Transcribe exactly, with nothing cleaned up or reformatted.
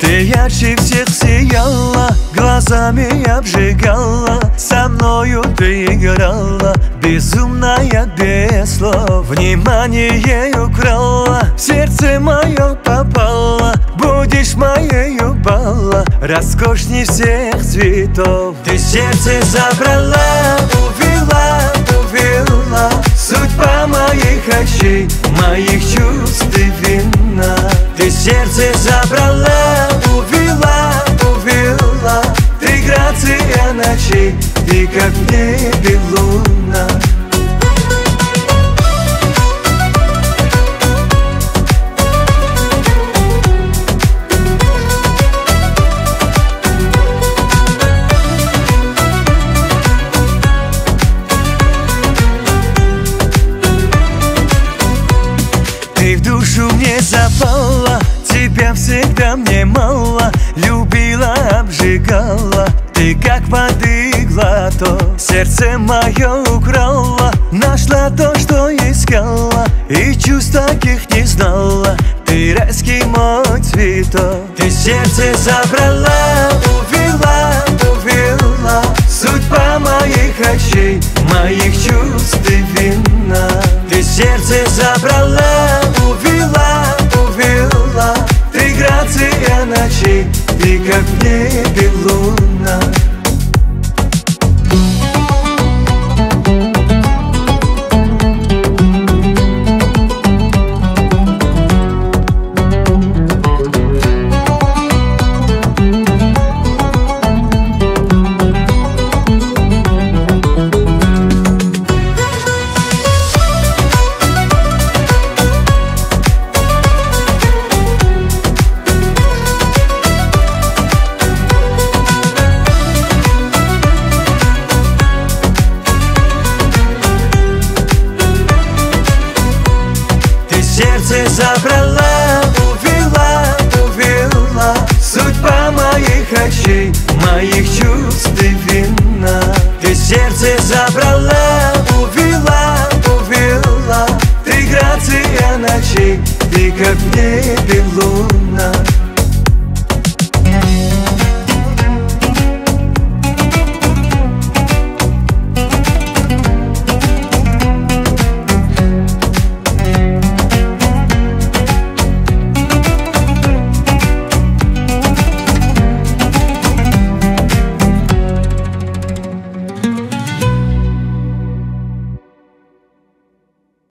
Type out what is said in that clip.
Ты ярче всех сияла, глазами обжигала, со мною ты играла, безумная без слов. Внимание украла, в сердце мое попала, будешь моею бала, роскошней всех цветов. Ты сердце забрала, увела, увела, судьба моих очей, моих чувств ты вина. Ты сердце забрала, увела, увела, ты грация ночей, ты как в небе луна. Ты в душу мне запала, тебя всегда мне мало, любила, обжигала, ты как воды глоток. Сердце мое украла, нашла то, что искала, и чувств таких не знала, ты райский мой цветок. Ты сердце забрала, увела, увела, судьба моих очей, моих чувств ты вина. Ты сердце забрала, увела, увела, ты грация ночей, ты как в небе луна. Сердце забрала, увела, увела, судьба моих очей, моих чувств ты вина. Ты сердце забрала, увела, увела, ты грация ночей, ты как в небе луна.